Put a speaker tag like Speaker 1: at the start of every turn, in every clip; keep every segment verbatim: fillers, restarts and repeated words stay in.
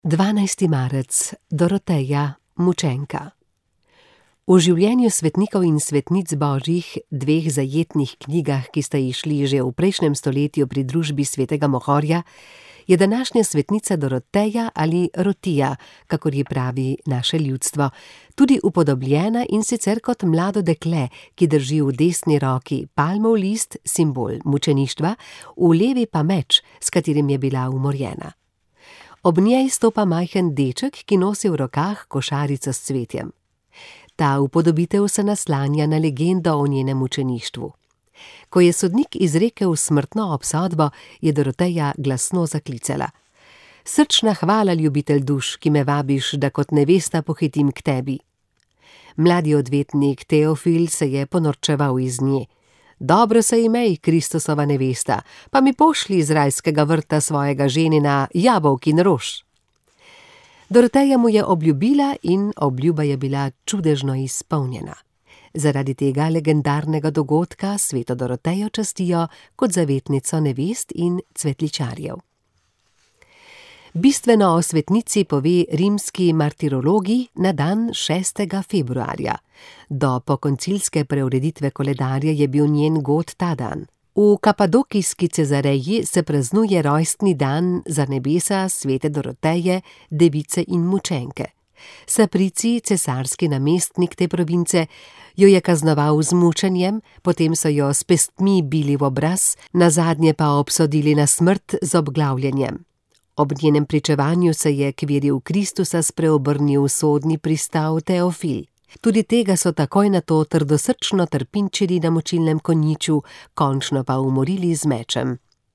Speaker 1: dvanajsti marec. Doroteja, mučenka. V življenju svetnikov in svetnic božjih, dveh zajetnih knjigah, ki sta izšli že v prejšnjem stoletju pri družbi svetega Mohorja, je današnja svetnica Doroteja ali Rotija, kakor ji pravi naše ljudstvo, tudi upodobljena, in sicer kot mlado dekle, ki drži v desni roki palmov list, simbol mučeništva, v levi pa meč, s katerim je bila umorjena. Ob njej stopa majhen deček, ki nosi v rokah košarico s cvetjem. Ta upodobitev se naslanja na legendo o njenem mučeništvu. Ko je sodnik izrekel smrtno obsodbo, je Doroteja glasno zaklicala: "Srčna hvala, ljubitelj duš, ki me vabiš, da kot nevesta pohitim k tebi." Mladi odvetnik Teofil se je ponorčeval iz nje: "Dobro se imej, Kristusova nevesta, pa mi pošlji iz rajskega vrta svojega ženina jabolk in rož." Doroteja mu je obljubila in obljuba je bila čudežno izpolnjena. Zaradi tega legendarnega dogodka sveto Dorotejo častijo kot zavetnico nevest in cvetličarjev. Bistveno o svetnici pove rimski martirologi na dan šestega februarja. Do pokoncilske preureditve koledarja je bil njen god ta dan. V kapadokijski Cezareji se praznuje rojstni dan za nebesa svete Doroteje, device in mučenke. Saprici, cesarski namestnik te province, jo je kaznoval z mučenjem, potem so jo s pestmi bili v obraz, nazadnje pa obsodili na smrt z obglavljanjem. Ob njenem pričevanju se je k veri v Kristusa spreobrnil sodni pristav Teofil. Tudi tega so takoj nato trdosrčno trpinčili na močilnem konjiču, končno pa umorili z mečem.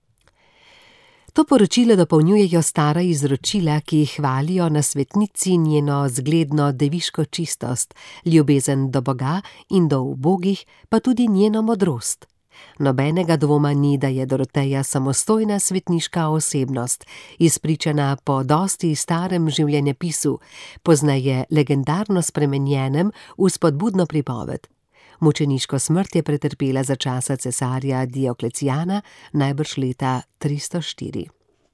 Speaker 1: To poročilo dopolnjujejo stara izročila, ki jih hvalijo na svetnici njeno zgledno deviško čistost, ljubezen do Boga in do ubogih, pa tudi njeno modrost. Nobenega dvoma ni, da je Doroteja samostojna svetniška osebnost, izpričana po dosti starem življenjepisu, pozneje legendarno spremenjenem v spodbudno pripoved. Mučeniško smrt je pretrpela za časa cesarja Dioklecijana, najbrž leta tristo štiri.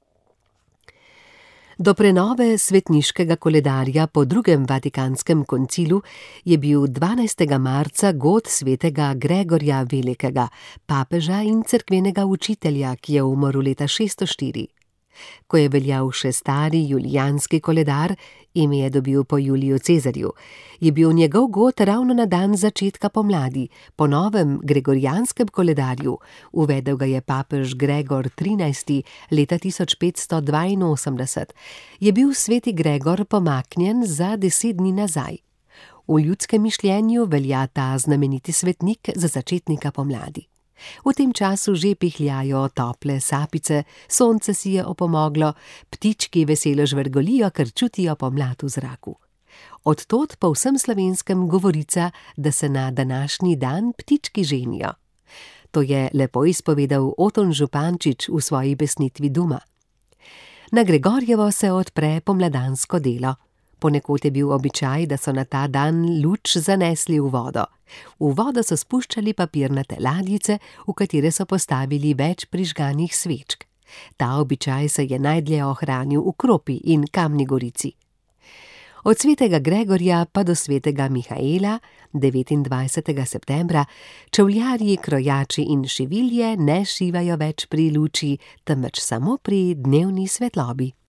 Speaker 1: Do prenove svetniškega koledarja po drugem Vatikanskem koncilu je bil dvanajstega marca god svetega Gregorja Velikega, papeža in cerkvenega učitelja, ki je umrl leta šeststo štiri. Ko je veljal še stari julijanski koledar, ime je dobil po Juliju Cezarju, je bil njegov god ravno na dan začetka pomladi. Po novem gregorijanskem koledarju, uvedel ga je papež Gregor trinajsti leta tisoč petsto dvainosemdeset, je bil sveti Gregor pomaknjen za deset dni nazaj. V ljudskem mišljenju velja ta znameniti svetnik za začetnika pomladi. V tem času že pihljajo tople sapice, sonce si je opomoglo, ptički veselo žvrgolijo, ker čutijo pomlad v zraku. Od tod po vsem Slovenskem govorica, da se na današnji dan ptički ženijo. To je lepo izpovedal Oton Župančič v svoji pesnitvi Duma. Na Gregorjevo se odpre pomladansko delo. Ponekod je bil običaj, da so na ta dan luč zanesli v vodo. V vodo so spuščali papirnate ladjice, v katere so postavili več prižganih svečk. Ta običaj se je najdlje ohranil v Kropi in Kamni Gorici. Od svetega Gregorja pa do svetega Mihaela, devetindvajsetega septembra, čevljarji, krojači in šivilje ne šivajo več pri luči, temveč samo pri dnevni svetlobi.